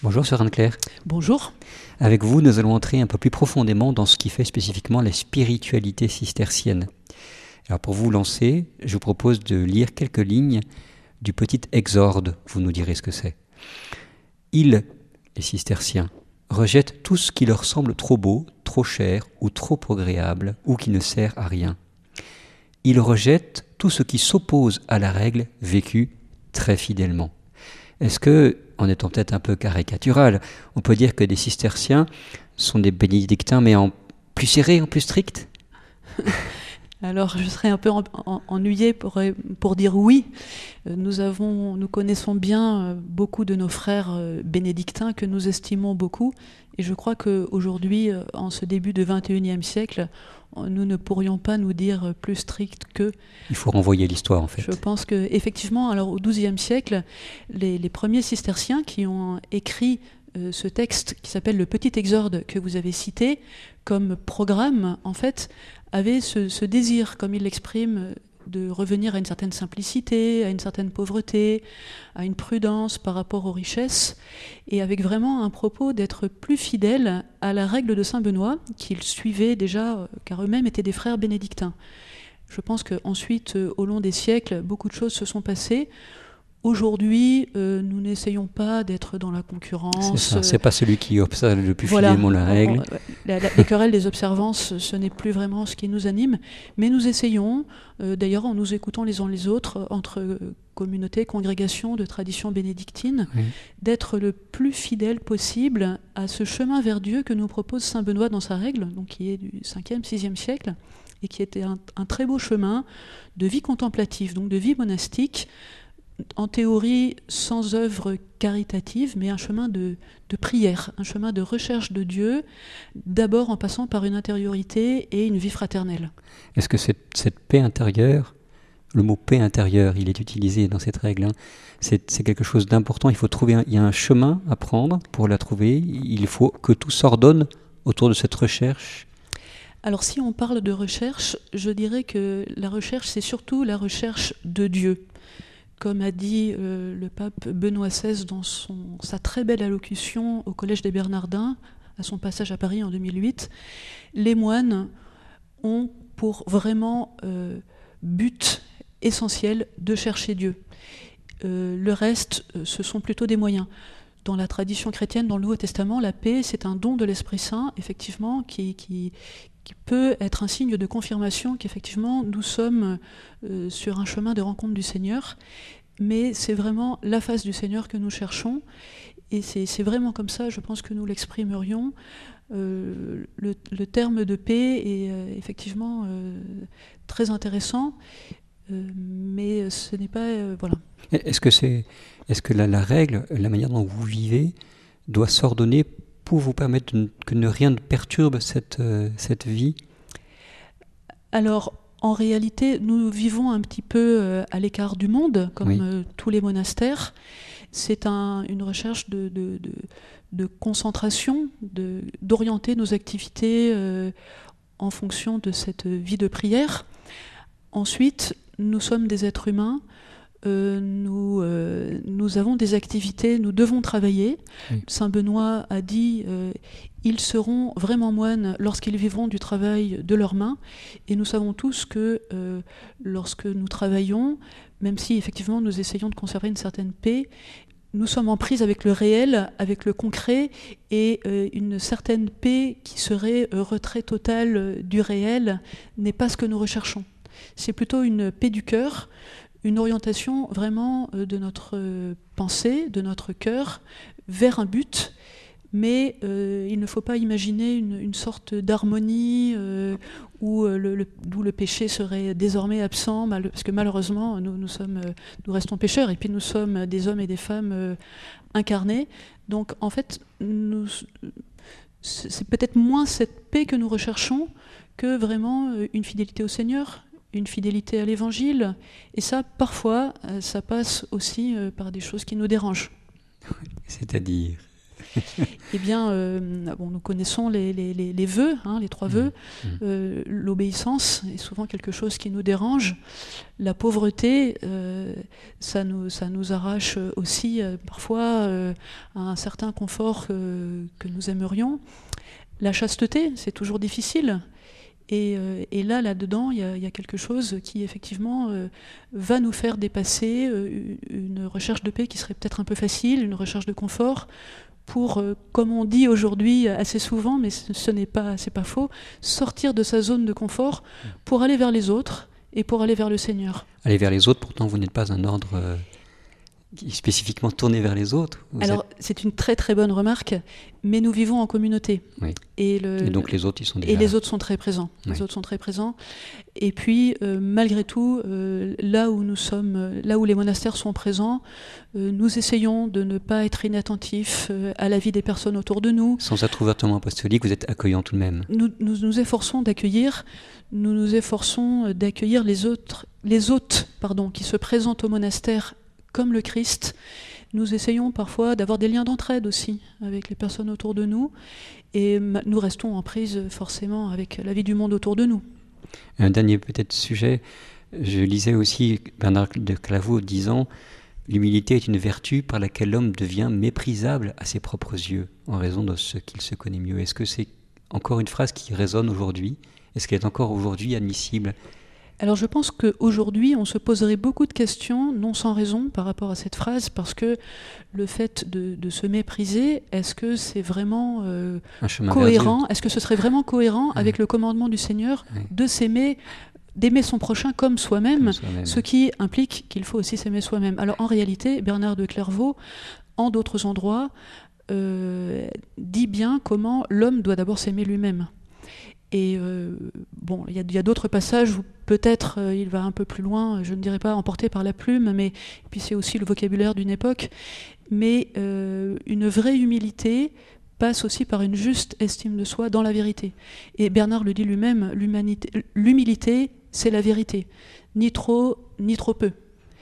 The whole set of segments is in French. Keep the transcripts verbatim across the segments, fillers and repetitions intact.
Bonjour Sœur Anne-Claire. Bonjour. Avec vous, nous allons entrer un peu plus profondément dans ce qui fait spécifiquement la spiritualité cistercienne. Alors pour vous lancer, je vous propose de lire quelques lignes du petit exorde, vous nous direz ce que c'est. Ils, les cisterciens, rejettent tout ce qui leur semble trop beau, trop cher ou trop agréable ou qui ne sert à rien. Ils rejettent tout ce qui s'oppose à la règle vécue très fidèlement. Est-ce que, en étant peut-être un peu caricatural, on peut dire que des cisterciens sont des bénédictins mais en plus serrés, en plus stricts ? Alors, je serais un peu en, en, ennuyée pour, pour dire oui. Nous, avons, nous connaissons bien beaucoup de nos frères bénédictins que nous estimons beaucoup. Et je crois qu'aujourd'hui, en ce début du vingt et unième siècle, nous ne pourrions pas nous dire plus strict que... Il faut renvoyer l'histoire, en fait. Je pense qu'effectivement, alors au douzième siècle, les, les premiers cisterciens qui ont écrit euh, ce texte qui s'appelle le Petit Exorde que vous avez cité, comme programme, en fait, avaient ce, ce désir, comme il l'exprime, de revenir à une certaine simplicité, à une certaine pauvreté, à une prudence par rapport aux richesses, et avec vraiment un propos d'être plus fidèles à la règle de Saint Benoît, qu'ils suivaient déjà, car eux-mêmes étaient des frères bénédictins. Je pense qu'ensuite, au long des siècles, beaucoup de choses se sont passées. Aujourd'hui, euh, nous n'essayons pas d'être dans la concurrence. C'est ça, c'est pas celui qui observe le plus voilà, fidèlement la règle. On, la, la, les querelles des observances, ce n'est plus vraiment ce qui nous anime, mais nous essayons, euh, d'ailleurs en nous écoutant les uns les autres, entre communautés, congrégations de tradition bénédictine, oui. d'être le plus fidèle possible à ce chemin vers Dieu que nous propose Saint Benoît dans sa règle, donc qui est du cinquième, sixième siècle, et qui était un, un très beau chemin de vie contemplative, donc de vie monastique, en théorie sans œuvre caritative, mais un chemin de, de prière, un chemin de recherche de Dieu, d'abord en passant par une intériorité et une vie fraternelle. Est-ce que cette, cette paix intérieure, le mot paix intérieure, il est utilisé dans cette règle, hein, c'est, c'est quelque chose d'important, il faut trouver un, il y a un chemin à prendre pour la trouver, il faut que tout s'ordonne autour de cette recherche. Alors si on parle de recherche, je dirais que la recherche, c'est surtout la recherche de Dieu. Comme a dit euh, le pape Benoît seize dans son, sa très belle allocution au Collège des Bernardins, à son passage à Paris en deux mille huit, les moines ont pour vraiment euh, but essentiel de chercher Dieu. Euh, le reste, euh, ce sont plutôt des moyens. Dans la tradition chrétienne, dans le Nouveau Testament, la paix, c'est un don de l'Esprit Saint, effectivement, qui, qui, qui peut être un signe de confirmation qu'effectivement, nous sommes euh, sur un chemin de rencontre du Seigneur, mais c'est vraiment la face du Seigneur que nous cherchons, et c'est, c'est vraiment comme ça, je pense que nous l'exprimerions. Euh, le, le terme de paix est euh, effectivement euh, très intéressant, euh, mais ce n'est pas... Euh, voilà. Est-ce que c'est... Est-ce que la, la règle, la manière dont vous vivez, doit s'ordonner pour vous permettre de, que ne rien ne perturbe cette, euh, cette vie ? Alors, en réalité, nous vivons un petit peu euh, à l'écart du monde, comme oui. euh, tous les monastères. C'est un, une recherche de, de, de, de concentration, de, d'orienter nos activités euh, en fonction de cette vie de prière. Ensuite, nous sommes des êtres humains. Euh, nous, euh, nous avons des activités, nous devons travailler. Oui. Saint Benoît a dit euh, ils seront vraiment moines lorsqu'ils vivront du travail de leurs mains. Et nous savons tous que euh, lorsque nous travaillons, même si effectivement nous essayons de conserver une certaine paix, nous sommes en prise avec le réel, avec le concret, et euh, une certaine paix qui serait euh, retrait total du réel n'est pas ce que nous recherchons. C'est plutôt une paix du cœur, une orientation vraiment de notre pensée, de notre cœur, vers un but, mais euh, il ne faut pas imaginer une, une sorte d'harmonie euh, où, le, le, où le péché serait désormais absent, mal, parce que malheureusement, nous, nous, sommes, nous restons pécheurs, et puis nous sommes des hommes et des femmes euh, incarnés. Donc en fait, nous, c'est peut-être moins cette paix que nous recherchons que vraiment une fidélité au Seigneur, une fidélité à l'Évangile, et ça, parfois, ça passe aussi par des choses qui nous dérangent. C'est-à-dire ? Eh bien, euh, bon, nous connaissons les, les, les, les vœux, hein, les trois vœux. Mmh. Euh, l'obéissance est souvent quelque chose qui nous dérange. La pauvreté, euh, ça, nous, ça nous arrache aussi euh, parfois euh, à un certain confort que, que nous aimerions. La chasteté, c'est toujours difficile. Et, euh, et là, là-dedans, il y, y a quelque chose qui, effectivement, euh, va nous faire dépasser euh, une recherche de paix qui serait peut-être un peu facile, une recherche de confort, pour, euh, comme on dit aujourd'hui assez souvent, mais ce, ce n'est pas, c'est pas faux, sortir de sa zone de confort pour aller vers les autres et pour aller vers le Seigneur. Aller vers les autres, pourtant, vous n'êtes pas un ordre... Euh... spécifiquement tourné vers les autres. Vous Alors, êtes... c'est une très très bonne remarque, mais nous vivons en communauté. Oui. Et, le, et donc les autres, ils sont déjà Et les là. autres sont très présents. Oui. Les autres sont très présents. Et puis, euh, malgré tout, euh, là où nous sommes, là où les monastères sont présents, euh, nous essayons de ne pas être inattentifs euh, à la vie des personnes autour de nous. Sans être ouvertement apostolique, vous êtes accueillant tout de même. Nous nous, nous efforçons d'accueillir, nous nous efforçons d'accueillir les autres, les hôtes, pardon, qui se présentent au monastère comme le Christ. Nous essayons parfois d'avoir des liens d'entraide aussi avec les personnes autour de nous, et nous restons en prise forcément avec la vie du monde autour de nous. Un dernier peut-être sujet, je lisais aussi Bernard de Clairvaux disant « L'humilité est une vertu par laquelle l'homme devient méprisable à ses propres yeux, en raison de ce qu'il se connaît mieux ». Est-ce que c'est encore une phrase qui résonne aujourd'hui ? Est-ce qu'elle est encore aujourd'hui admissible ? Alors je pense qu'aujourd'hui, on se poserait beaucoup de questions, non sans raison, par rapport à cette phrase, parce que le fait de, de se mépriser, est-ce que c'est vraiment euh, cohérent ? Est-ce que ce serait vraiment cohérent oui. avec le commandement du Seigneur oui. de s'aimer, d'aimer son prochain comme soi-même, comme soi-même, ce qui implique qu'il faut aussi s'aimer soi-même. Alors en réalité, Bernard de Clairvaux, en d'autres endroits, euh, dit bien comment l'homme doit d'abord s'aimer lui-même. Et euh, bon, il y a, a d'autres passages où peut-être euh, il va un peu plus loin, je ne dirais pas emporté par la plume, mais puis c'est aussi le vocabulaire d'une époque. Mais euh, une vraie humilité passe aussi par une juste estime de soi dans la vérité. Et Bernard le dit lui-même, l'humanité, l'humilité, c'est la vérité, ni trop, ni trop peu.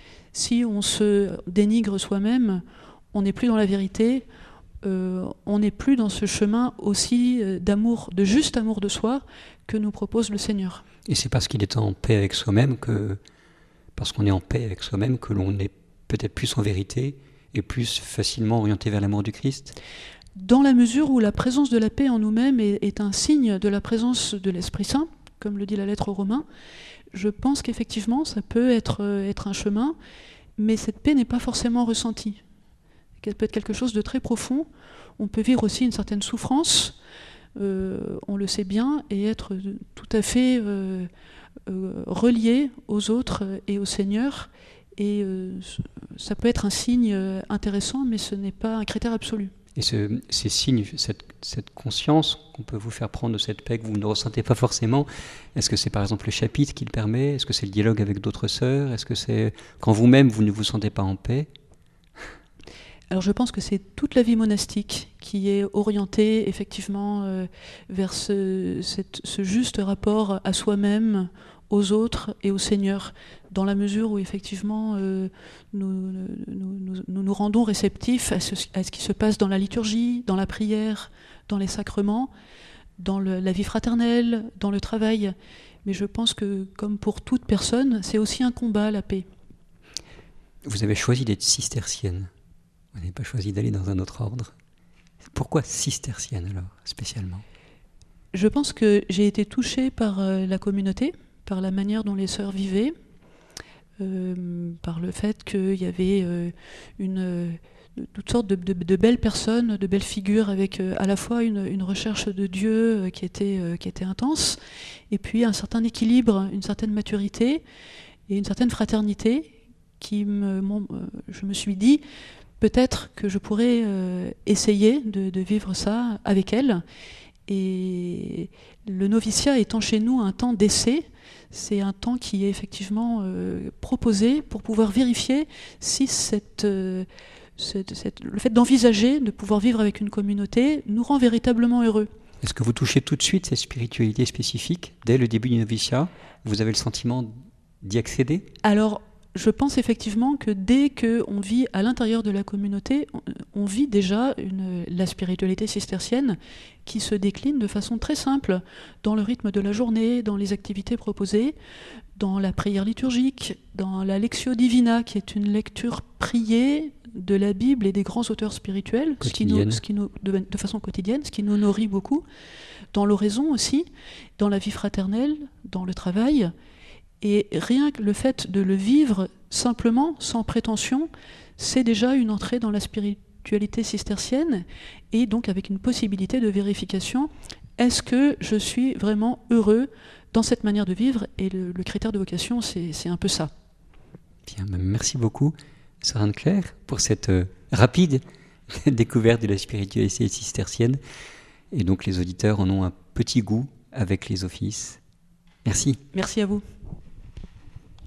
Si on se dénigre soi-même, on n'est plus dans la vérité. Euh, on n'est plus dans ce chemin aussi euh, d'amour, de juste amour de soi que nous propose le Seigneur. Et c'est parce qu'il est en paix avec soi-même que, parce qu'on est en paix avec soi-même, que l'on est peut-être plus en vérité et plus facilement orienté vers l'amour du Christ. Dans la mesure où la présence de la paix en nous-mêmes est, est un signe de la présence de l'Esprit Saint, comme le dit la lettre aux Romains, je pense qu'effectivement ça peut être, euh, être un chemin, mais cette paix n'est pas forcément ressentie. Ça peut être quelque chose de très profond. On peut vivre aussi une certaine souffrance, euh, on le sait bien, et être tout à fait euh, euh, relié aux autres et au Seigneur. Et euh, ça peut être un signe intéressant, mais ce n'est pas un critère absolu. Et ce, ces signes, cette, cette conscience qu'on peut vous faire prendre de cette paix que vous ne ressentez pas forcément, est-ce que c'est par exemple le chapitre qui le permet ? Est-ce que c'est le dialogue avec d'autres sœurs ? Est-ce que c'est quand vous-même vous ne vous sentez pas en paix ? Alors je pense que c'est toute la vie monastique qui est orientée effectivement euh, vers ce, cette, ce juste rapport à soi-même, aux autres et au Seigneur, dans la mesure où effectivement euh, nous, nous, nous, nous nous rendons réceptifs à ce, à ce qui se passe dans la liturgie, dans la prière, dans les sacrements, dans le, la vie fraternelle, dans le travail. Mais je pense que comme pour toute personne, c'est aussi un combat, la paix. Vous avez choisi d'être cistercienne. Vous n'avez pas choisi d'aller dans un autre ordre. Pourquoi cistercienne alors, spécialement ? Je pense que j'ai été touchée par euh, la communauté, par la manière dont les sœurs vivaient, euh, par le fait qu'il y avait euh, une, euh, toutes sortes de, de, de belles personnes, de belles figures, avec euh, à la fois une, une recherche de Dieu euh, qui était, euh, qui était intense, et puis un certain équilibre, une certaine maturité et une certaine fraternité qui me, mon, euh, je me suis dit, peut-être que je pourrais euh, essayer de, de vivre ça avec elle. Et le noviciat étant chez nous un temps d'essai, c'est un temps qui est effectivement euh, proposé pour pouvoir vérifier si cette, euh, cette, cette, le fait d'envisager de pouvoir vivre avec une communauté nous rend véritablement heureux. Est-ce que vous touchez tout de suite cette spiritualité spécifique dès le début du noviciat ? Vous avez le sentiment d'y accéder ? Alors, je pense effectivement que dès qu'on vit à l'intérieur de la communauté, on, on vit déjà une, la spiritualité cistercienne qui se décline de façon très simple dans le rythme de la journée, dans les activités proposées, dans la prière liturgique, dans la Lectio Divina, qui est une lecture priée de la Bible et des grands auteurs spirituels, ce qui nous, ce qui nous, de, de façon quotidienne, ce qui nous nourrit beaucoup, dans l'oraison aussi, dans la vie fraternelle, dans le travail. Et rien que le fait de le vivre simplement, sans prétention, c'est déjà une entrée dans la spiritualité cistercienne, et donc avec une possibilité de vérification. Est-ce que je suis vraiment heureux dans cette manière de vivre? Et le, le critère de vocation, c'est, c'est un peu ça. Bien, merci beaucoup, Sœur Anne-Claire, pour cette euh, rapide découverte de la spiritualité cistercienne. Et donc les auditeurs en ont un petit goût avec les offices. Merci. Merci à vous.